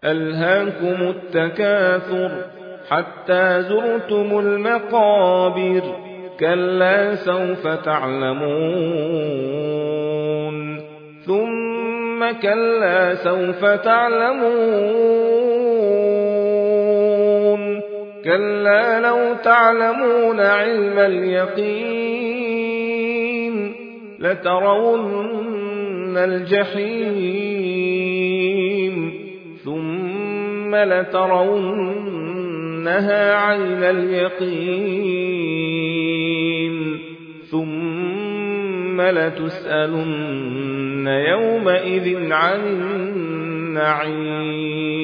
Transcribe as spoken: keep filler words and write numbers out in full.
ألهاكم التكاثر حتى زرتم المقابر كلا سوف تعلمون ثم كلا سوف تعلمون كلا لو تعلمون علم اليقين لترون الجحيم ثم لترونها عين اليقين ثم لتسألن يومئذ عن النعيم